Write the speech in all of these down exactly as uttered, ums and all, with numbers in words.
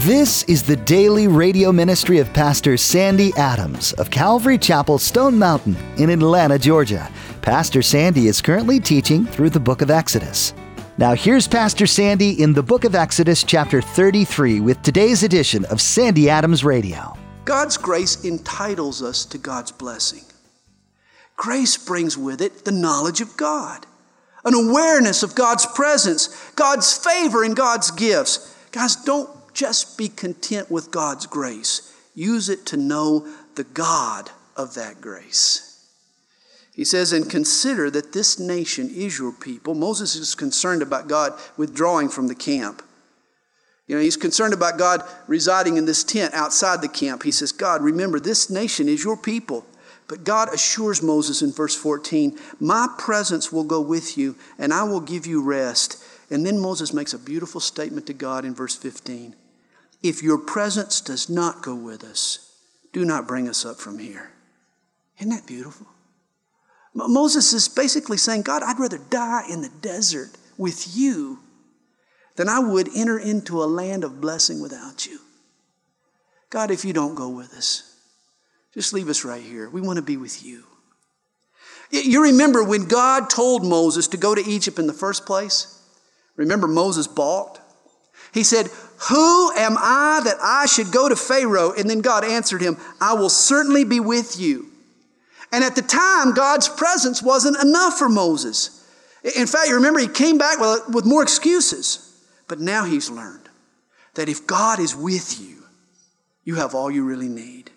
This is the daily radio ministry of Pastor Sandy Adams of Calvary Chapel, Stone Mountain in Atlanta, Georgia. Pastor Sandy is currently teaching through the book of Exodus. Now here's Pastor Sandy in the book of Exodus, chapter thirty-three, with today's edition of Sandy Adams Radio. God's grace entitles us to God's blessing. Grace brings with it the knowledge of God, an awareness of God's presence, God's favor, and God's gifts. Guys, don't just be content with God's grace. Use it to know the God of that grace. He says, and consider that this nation is your people. Moses is concerned about God withdrawing from the camp. You know, he's concerned about God residing in this tent outside the camp. He says, God, remember, this nation is your people. But God assures Moses in verse fourteen, my presence will go with you, and I will give you rest. And then Moses makes a beautiful statement to God in verse fifteen. If your presence does not go with us, do not bring us up from here. Isn't that beautiful? Moses is basically saying, God, I'd rather die in the desert with you than I would enter into a land of blessing without you. God, if you don't go with us, just leave us right here. We want to be with you. You remember when God told Moses to go to Egypt in the first place? Remember Moses balked? He said, who am I that I should go to Pharaoh? And then God answered him, I will certainly be with you. And at the time, God's presence wasn't enough for Moses. In fact, you remember he came back with, with more excuses. But now he's learned that if God is with you, you have all you really need.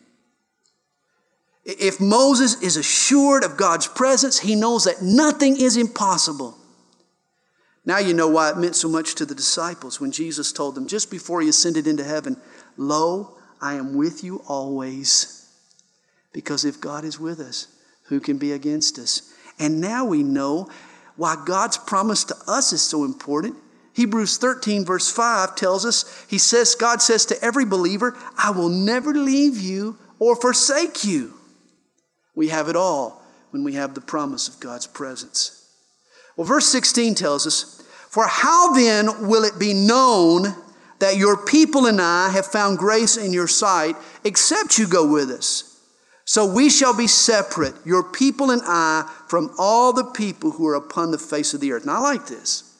If Moses is assured of God's presence, he knows that nothing is impossible. Now you know why it meant so much to the disciples when Jesus told them just before he ascended into heaven, lo, I am with you always. Because if God is with us, who can be against us? And now we know why God's promise to us is so important. Hebrews thirteen verse five tells us, he says, God says to every believer, I will never leave you or forsake you. We have it all when we have the promise of God's presence. Well, verse sixteen tells us, for how then will it be known that your people and I have found grace in your sight, except you go with us? So we shall be separate, your people and I, from all the people who are upon the face of the earth. Now, I like this.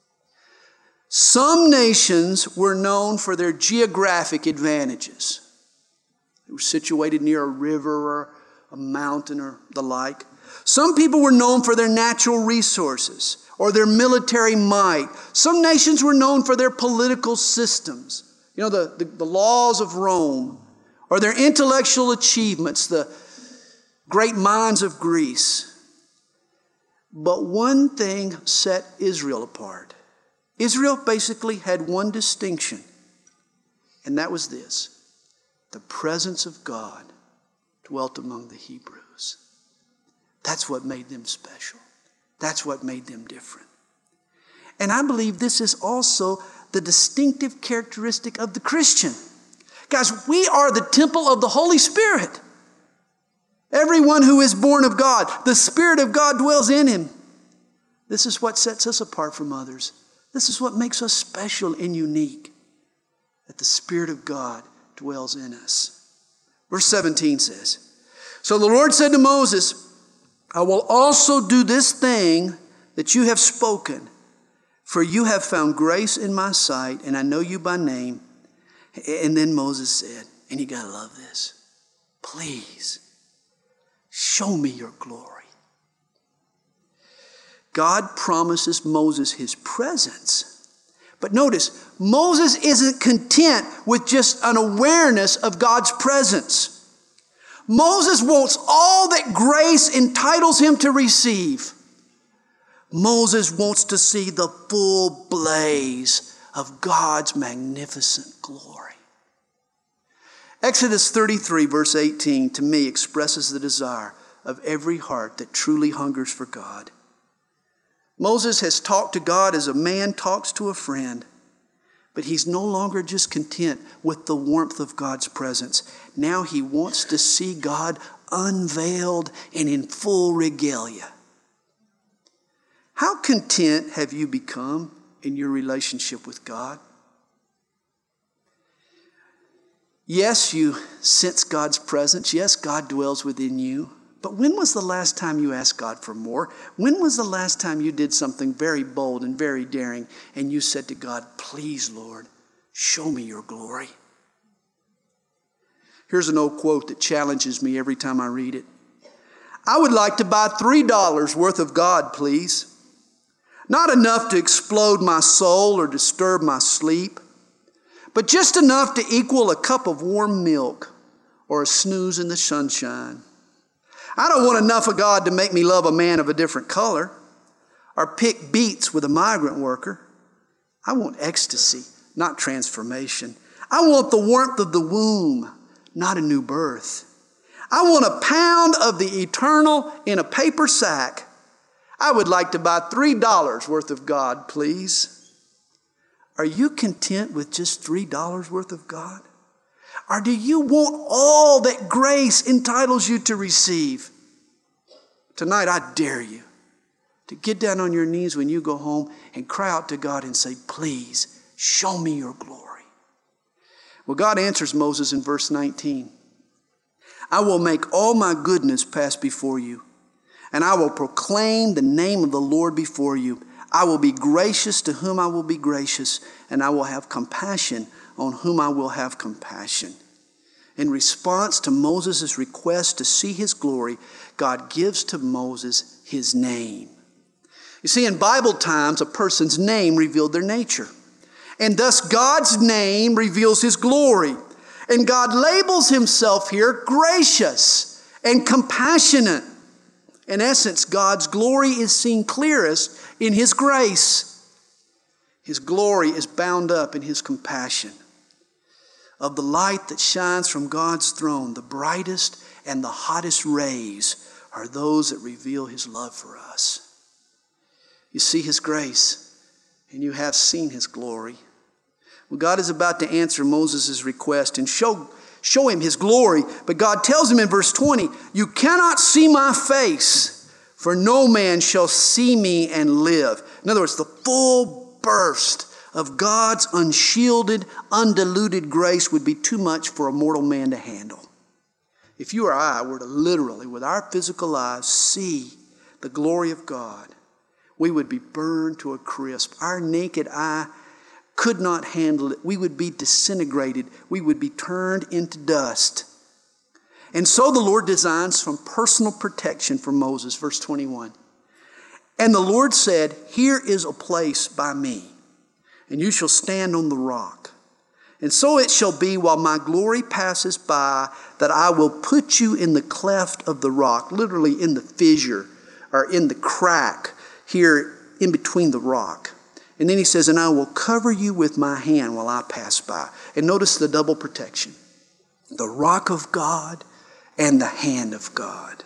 Some nations were known for their geographic advantages. They were situated near a river or a mountain or the like. Some people were known for their natural resources or their military might. Some nations were known for their political systems. You know, the, the, the laws of Rome, or their intellectual achievements, the great minds of Greece. But one thing set Israel apart. Israel basically had one distinction, and that was this: the presence of God dwelt among the Hebrews. That's what made them special. That's what made them different. And I believe this is also the distinctive characteristic of the Christian. Guys, we are the temple of the Holy Spirit. Everyone who is born of God, the Spirit of God dwells in him. This is what sets us apart from others. This is what makes us special and unique, that the Spirit of God dwells in us. Verse seventeen says, so the Lord said to Moses, I will also do this thing that you have spoken, for you have found grace in my sight, and I know you by name. And then Moses said, and you got to love this, please show me your glory. God promises Moses his presence. But notice, Moses isn't content with just an awareness of God's presence. Moses wants all that grace entitles him to receive. Moses wants to see the full blaze of God's magnificent glory. Exodus thirty-three verse eighteen to me expresses the desire of every heart that truly hungers for God. Moses has talked to God as a man talks to a friend, but he's no longer just content with the warmth of God's presence. Now he wants to see God unveiled and in full regalia. How content have you become in your relationship with God? Yes, you sense God's presence. Yes, God dwells within you. But when was the last time you asked God for more? When was the last time you did something very bold and very daring and you said to God, please, Lord, show me your glory? Here's an old quote that challenges me every time I read it. I would like to buy three dollars worth of God, please. Not enough to explode my soul or disturb my sleep, but just enough to equal a cup of warm milk or a snooze in the sunshine. I don't want enough of God to make me love a man of a different color or pick beets with a migrant worker. I want ecstasy, not transformation. I want the warmth of the womb, not a new birth. I want a pound of the eternal in a paper sack. I would like to buy three dollars worth of God, please. Are you content with just three dollars worth of God? Or do you want all that grace entitles you to receive? Tonight, I dare you to get down on your knees when you go home and cry out to God and say, please, show me your glory. Well, God answers Moses in verse nineteen. I will make all my goodness pass before you, and I will proclaim the name of the Lord before you. I will be gracious to whom I will be gracious, and I will have compassion on whom I will have compassion. In response to Moses' request to see his glory, God gives to Moses his name. You see, in Bible times, a person's name revealed their nature. And thus God's name reveals his glory. And God labels himself here gracious and compassionate. In essence, God's glory is seen clearest in his grace. His glory is bound up in his compassion. Of the light that shines from God's throne, the brightest and the hottest rays are those that reveal his love for us. You see his grace, and you have seen his glory. Well, God is about to answer Moses' request and show, show him his glory. But God tells him in verse twenty, you cannot see my face, for no man shall see me and live. In other words, the full burst of God's unshielded, undiluted grace would be too much for a mortal man to handle. If you or I were to literally, with our physical eyes, see the glory of God, we would be burned to a crisp. Our naked eye could not handle it. We would be disintegrated. We would be turned into dust. And so the Lord designs some personal protection for Moses. Verse twenty-one. And the Lord said, here is a place by me, and you shall stand on the rock. And so it shall be while my glory passes by that I will put you in the cleft of the rock, literally in the fissure or in the crack here in between the rock. And then he says, and I will cover you with my hand while I pass by. And notice the double protection. The rock of God and the hand of God.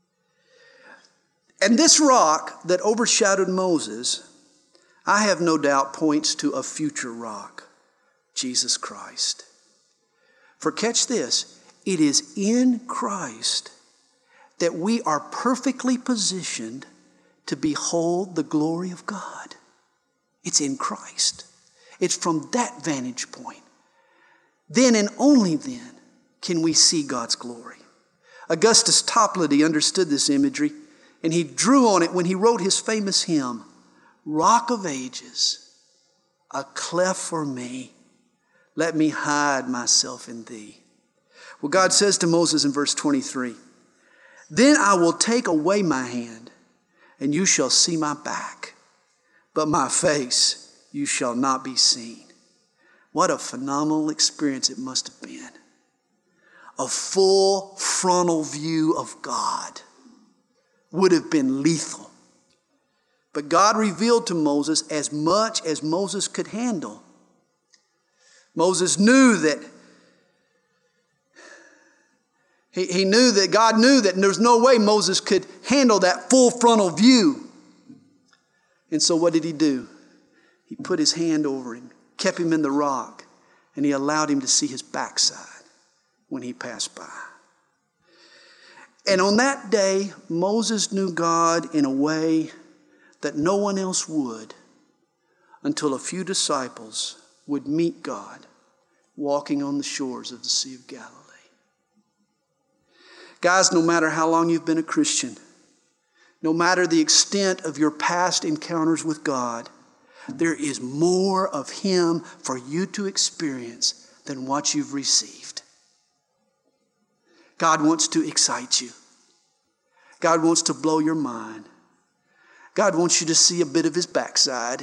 And this rock that overshadowed Moses, I have no doubt points to a future rock, Jesus Christ. For catch this, it is in Christ that we are perfectly positioned to behold the glory of God. It's in Christ. It's from that vantage point. Then and only then can we see God's glory. Augustus Toplady understood this imagery, and he drew on it when he wrote his famous hymn, Rock of Ages, a cleft for me, let me hide myself in thee. Well, God says to Moses in verse twenty-three, then I will take away my hand, and you shall see my back, but my face you shall not be seen. What a phenomenal experience it must have been. A full frontal view of God would have been lethal. But God revealed to Moses as much as Moses could handle. Moses knew that he, he knew that God knew that there's no way Moses could handle that full frontal view. And so what did he do? He put his hand over him, kept him in the rock, and he allowed him to see his backside when he passed by. And on that day, Moses knew God in a way that no one else would until a few disciples would meet God walking on the shores of the Sea of Galilee. Guys, no matter how long you've been a Christian, no matter the extent of your past encounters with God, there is more of Him for you to experience than what you've received. God wants to excite you. God wants to blow your mind. God wants you to see a bit of His backside.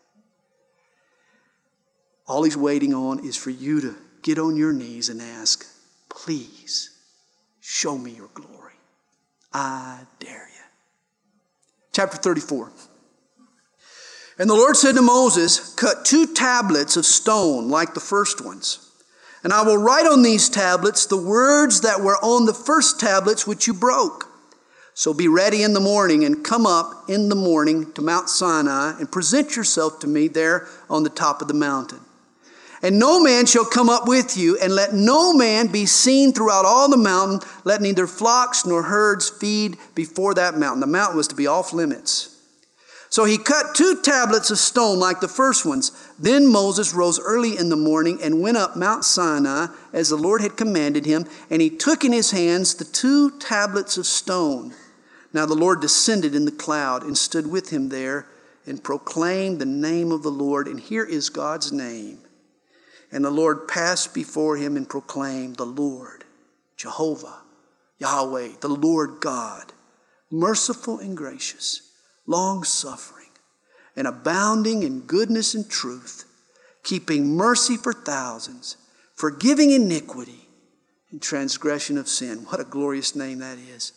All He's waiting on is for you to get on your knees and ask, please, show me your glory. I dare you. Chapter thirty-four. And the Lord said to Moses, cut two tablets of stone like the first ones. And I will write on these tablets the words that were on the first tablets which you broke. So be ready in the morning and come up in the morning to Mount Sinai and present yourself to me there on the top of the mountain. And no man shall come up with you, and let no man be seen throughout all the mountain. Let neither flocks nor herds feed before that mountain. The mountain was to be off limits. So he cut two tablets of stone like the first ones. Then Moses rose early in the morning and went up Mount Sinai as the Lord had commanded him. And he took in his hands the two tablets of stone. Now the Lord descended in the cloud and stood with him there and proclaimed the name of the Lord. And here is God's name. And the Lord passed before him and proclaimed, the Lord, Jehovah, Yahweh, the Lord God, merciful and gracious, long-suffering, and abounding in goodness and truth, keeping mercy for thousands, forgiving iniquity and transgression of sin. What a glorious name that is.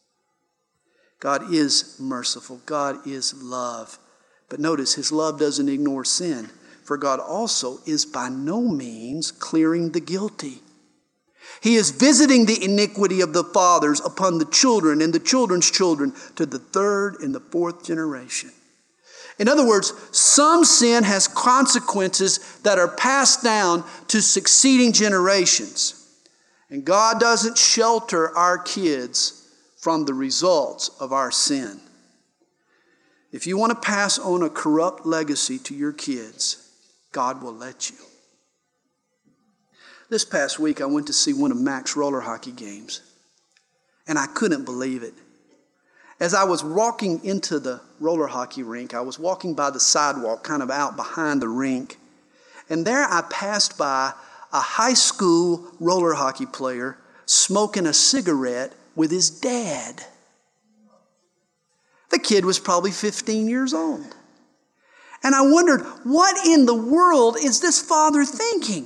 God is merciful. God is love. But notice, His love doesn't ignore sin. For God also is by no means clearing the guilty. He is visiting the iniquity of the fathers upon the children and the children's children to the third and the fourth generation. In other words, some sin has consequences that are passed down to succeeding generations. And God doesn't shelter our kids from the results of our sin. If you want to pass on a corrupt legacy to your kids, God will let you. This past week, I went to see one of Mac's roller hockey games, and I couldn't believe it. As I was walking into the roller hockey rink, I was walking by the sidewalk, kind of out behind the rink, and there I passed by a high school roller hockey player smoking a cigarette with his dad. The kid was probably fifteen years old. And I wondered, what in the world is this father thinking?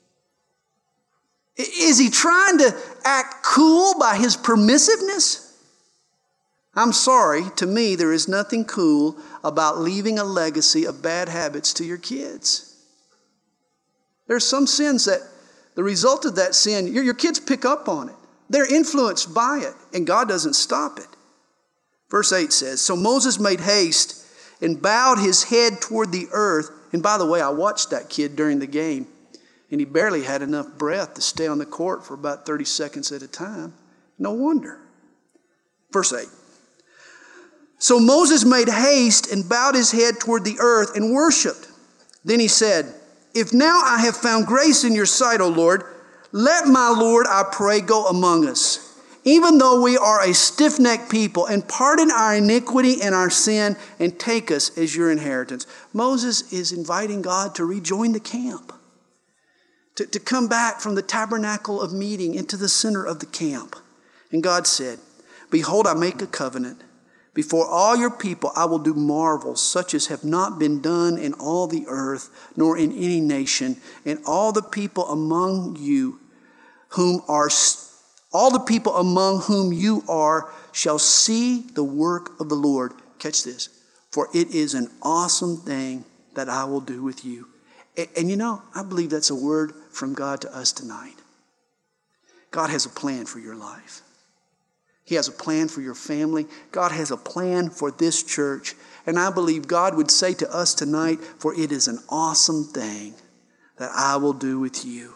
Is he trying to act cool by his permissiveness? I'm sorry, to me, there is nothing cool about leaving a legacy of bad habits to your kids. There's some sins that, the result of that sin, your, your kids pick up on it. They're influenced by it, and God doesn't stop it. Verse eight says, so Moses made haste and bowed his head toward the earth. And by the way, I watched that kid during the game, and he barely had enough breath to stay on the court for about thirty seconds at a time. No wonder. Verse eight. So Moses made haste and bowed his head toward the earth and worshiped. Then he said, if now I have found grace in your sight, O Lord, let my Lord, I pray, go among us, even though we are a stiff-necked people, and pardon our iniquity and our sin, and take us as your inheritance. Moses is inviting God to rejoin the camp, to, to come back from the tabernacle of meeting into the center of the camp. And God said, behold, I make a covenant. Before all your people I will do marvels such as have not been done in all the earth, nor in any nation, and all the people among you whom are All the people among whom you are shall see the work of the Lord. Catch this. For it is an awesome thing that I will do with you. And, and you know, I believe that's a word from God to us tonight. God has a plan for your life. He has a plan for your family. God has a plan for this church. And I believe God would say to us tonight, for it is an awesome thing that I will do with you.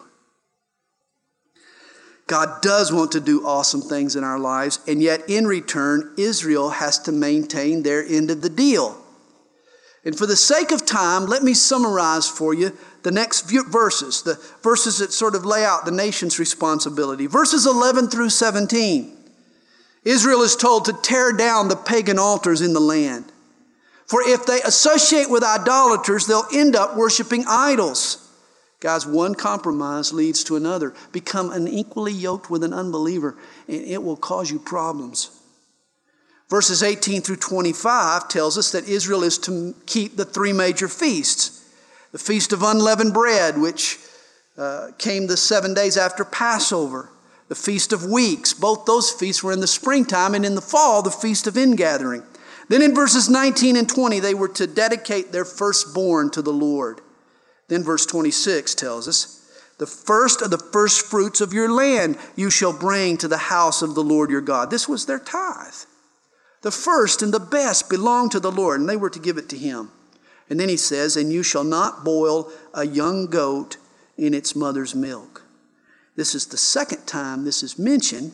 God does want to do awesome things in our lives, and yet in return, Israel has to maintain their end of the deal. And for the sake of time, let me summarize for you the next few verses, the verses that sort of lay out the nation's responsibility. Verses eleven through seventeen. Israel is told to tear down the pagan altars in the land. For if they associate with idolaters, they'll end up worshiping idols. Guys, one compromise leads to another. Become unequally yoked with an unbeliever, and it will cause you problems. Verses eighteen through twenty-five tells us that Israel is to keep the three major feasts. The Feast of Unleavened Bread, which uh, came the seven days after Passover. The Feast of Weeks. Both those feasts were in the springtime, and in the fall, the Feast of Ingathering. Then in verses nineteen and twenty, they were to dedicate their firstborn to the Lord. Then verse twenty-six tells us, the first of the first fruits of your land you shall bring to the house of the Lord your God. This was their tithe. The first and the best belonged to the Lord, and they were to give it to him. And then he says, and you shall not boil a young goat in its mother's milk. This is the second time this is mentioned.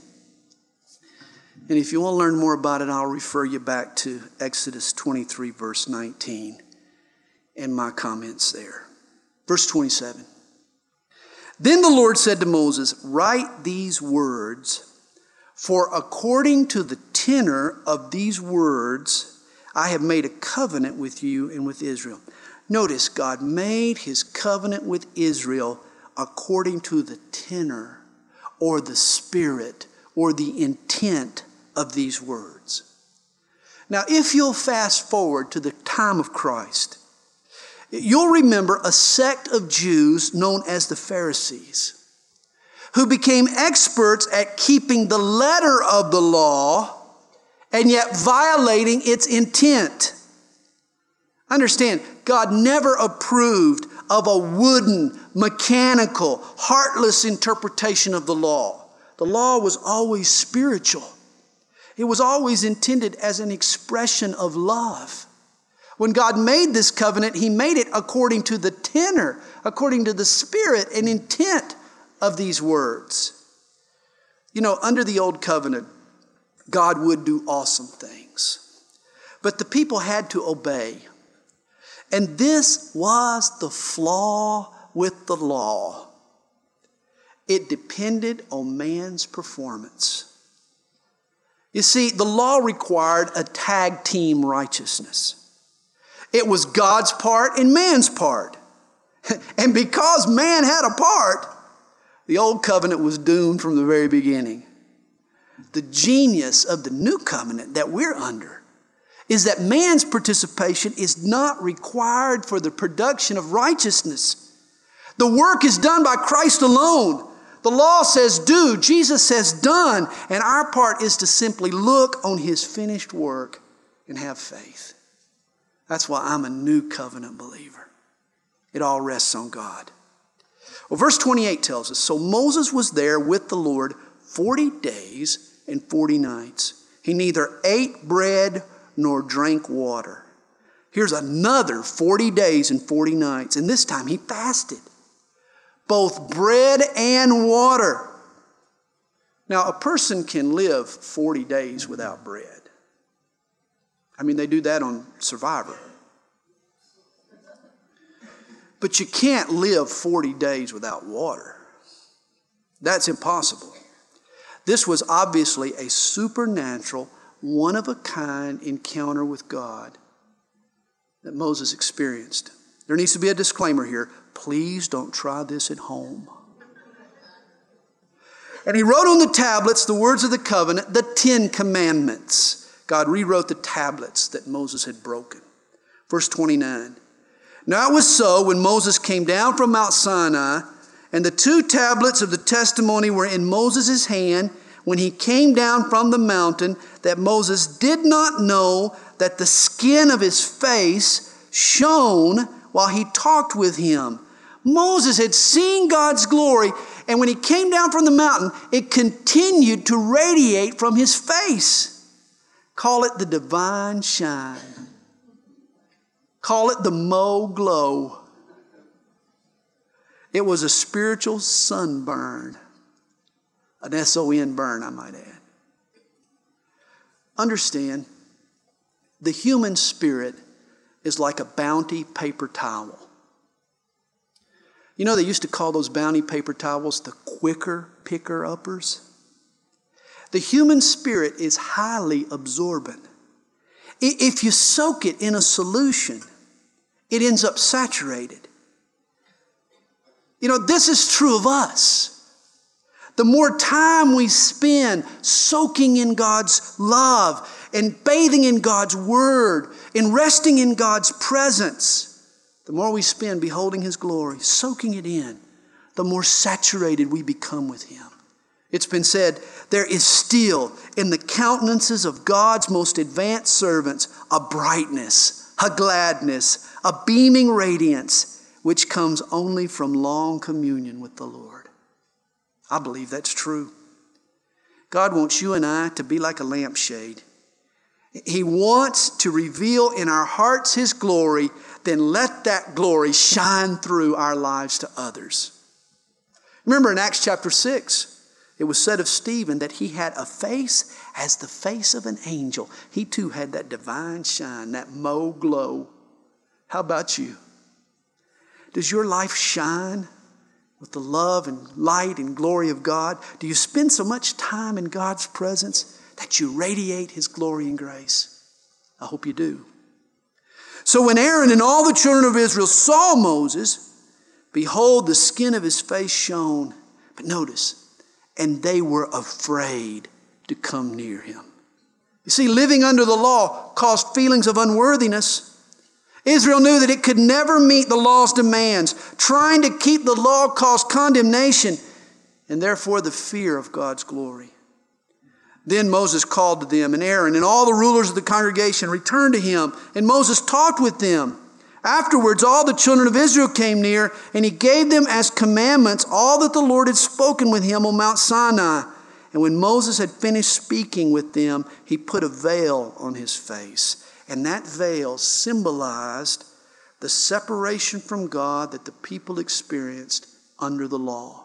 And if you want to learn more about it, I'll refer you back to Exodus twenty-three, verse nineteen, and my comments there. Verse twenty-seven. Then the Lord said to Moses, write these words, for according to the tenor of these words, I have made a covenant with you and with Israel. Notice, God made his covenant with Israel according to the tenor or the spirit or the intent of these words. Now, if you'll fast forward to the time of Christ, you'll remember a sect of Jews known as the Pharisees, who became experts at keeping the letter of the law and yet violating its intent. Understand, God never approved of a wooden, mechanical, heartless interpretation of the law. The law was always spiritual. It was always intended as an expression of love. When God made this covenant, he made it according to the tenor, according to the spirit and intent of these words. You know, under the old covenant, God would do awesome things, but the people had to obey. And this was the flaw with the law. It depended on man's performance. You see, the law required a tag team righteousness. It was God's part and man's part. And because man had a part, the old covenant was doomed from the very beginning. The genius of the new covenant that we're under is that man's participation is not required for the production of righteousness. The work is done by Christ alone. The law says do, Jesus says done, and our part is to simply look on his finished work and have faith. That's why I'm a new covenant believer. It all rests on God. Well, verse twenty-eight tells us, so Moses was there with the Lord forty days and forty nights. He neither ate bread nor drank water. Here's another forty days and forty nights, and this time he fasted. Both bread and water. Now, a person can live forty days without bread. I mean, they do that on Survivor. But you can't live forty days without water. That's impossible. This was obviously a supernatural, one-of-a-kind encounter with God that Moses experienced. There needs to be a disclaimer here. Please don't try this at home. And he wrote on the tablets the words of the covenant, the Ten Commandments. God rewrote the tablets that Moses had broken. Verse twenty-nine. Now it was so when Moses came down from Mount Sinai, and the two tablets of the testimony were in Moses' hand when he came down from the mountain, that Moses did not know that the skin of his face shone while he talked with him. Moses had seen God's glory, and when he came down from the mountain, it continued to radiate from his face. Call it the divine shine. Call it the Mo glow. It was a spiritual sunburn. An S O N burn, I might add. Understand, the human spirit is like a Bounty paper towel. You know, they used to call those Bounty paper towels the quicker picker-uppers. The human spirit is highly absorbent. If you soak it in a solution, it ends up saturated. You know, this is true of us. The more time we spend soaking in God's love and bathing in God's word and resting in God's presence, the more we spend beholding His glory, soaking it in, the more saturated we become with Him. It's been said, there is still in the countenances of God's most advanced servants a brightness, a gladness, a beaming radiance, which comes only from long communion with the Lord. I believe that's true. God wants you and I to be like a lampshade. He wants to reveal in our hearts His glory, then let that glory shine through our lives to others. Remember in Acts chapter six, it was said of Stephen that he had a face as the face of an angel. He too had that divine shine, that mo glow. How about you? Does your life shine with the love and light and glory of God? Do you spend so much time in God's presence that you radiate His glory and grace? I hope you do. So when Aaron and all the children of Israel saw Moses, behold, the skin of his face shone. But notice, and they were afraid to come near him. You see, living under the law caused feelings of unworthiness. Israel knew that it could never meet the law's demands. Trying to keep the law caused condemnation and therefore the fear of God's glory. Then Moses called to them, and Aaron and all the rulers of the congregation returned to him, and Moses talked with them. Afterwards, all the children of Israel came near, and he gave them as commandments all that the Lord had spoken with him on Mount Sinai. And when Moses had finished speaking with them, he put a veil on his face. And that veil symbolized the separation from God that the people experienced under the law.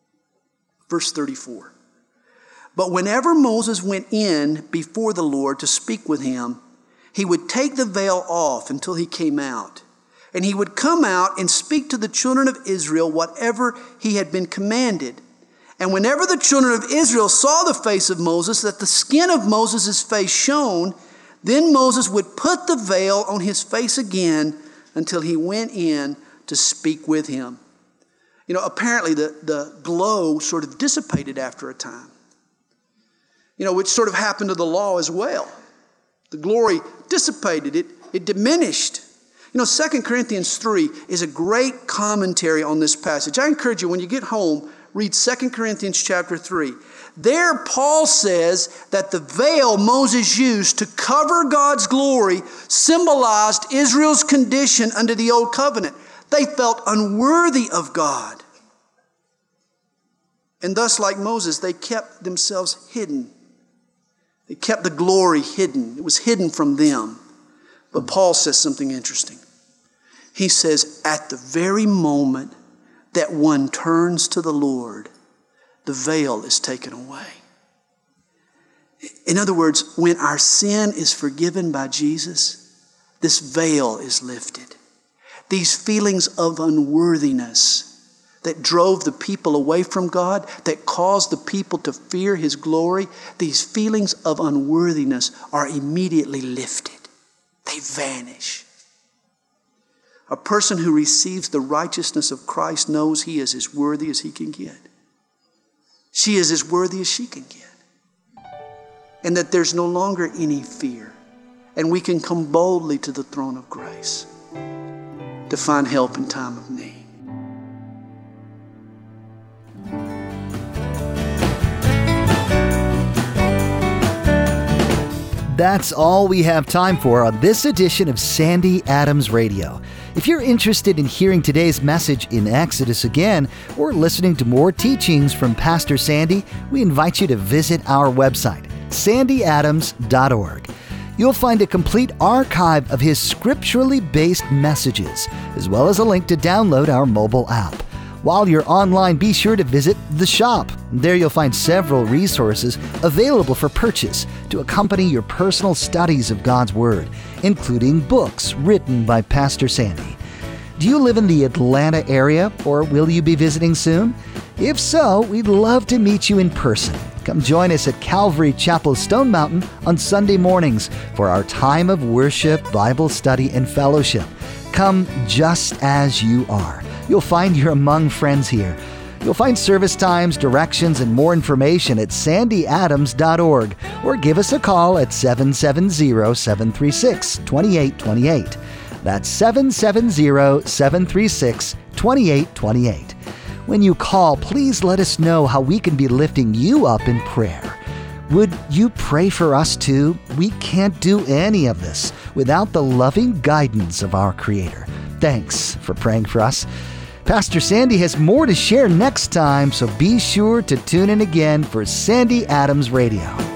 Verse thirty-four. But whenever Moses went in before the Lord to speak with him, he would take the veil off until he came out. And he would come out and speak to the children of Israel whatever he had been commanded. And whenever the children of Israel saw the face of Moses, that the skin of Moses' face shone, then Moses would put the veil on his face again until he went in to speak with him. You know, apparently the, the glow sort of dissipated after a time. You know, which sort of happened to the law as well. The glory dissipated, it, it diminished. You know, Second Corinthians three is a great commentary on this passage. I encourage you, when you get home, read Second Corinthians chapter three. There, Paul says that the veil Moses used to cover God's glory symbolized Israel's condition under the old covenant. They felt unworthy of God. And thus, like Moses, they kept themselves hidden. They kept the glory hidden. It was hidden from them. But Paul says something interesting. He says, at the very moment that one turns to the Lord, the veil is taken away. In other words, when our sin is forgiven by Jesus, this veil is lifted. These feelings of unworthiness that drove the people away from God, that caused the people to fear His glory, these feelings of unworthiness are immediately lifted. They vanish. A person who receives the righteousness of Christ knows he is as worthy as he can get. She is as worthy as she can get. And that there's no longer any fear. And we can come boldly to the throne of grace to find help in time of need. That's all we have time for on this edition of Sandy Adams Radio. If you're interested in hearing today's message in Exodus again, or listening to more teachings from Pastor Sandy, we invite you to visit our website, sandy adams dot org. You'll find a complete archive of his scripturally based messages, as well as a link to download our mobile app. While you're online, be sure to visit the shop. There you'll find several resources available for purchase to accompany your personal studies of God's Word, including books written by Pastor Sandy. Do you live in the Atlanta area, or will you be visiting soon? If so, we'd love to meet you in person. Come join us at Calvary Chapel Stone Mountain on Sunday mornings for our time of worship, Bible study, and fellowship. Come just as you are. You'll find you're among friends here. You'll find service times, directions, and more information at sandy adams dot org, or give us a call at seven seven zero, seven three six, two eight two eight. That's seven seven zero, seven three six, two eight two eight. When you call, please let us know how we can be lifting you up in prayer. Would you pray for us too? We can't do any of this without the loving guidance of our Creator. Thanks for praying for us. Pastor Sandy has more to share next time, so be sure to tune in again for Sandy Adams Radio.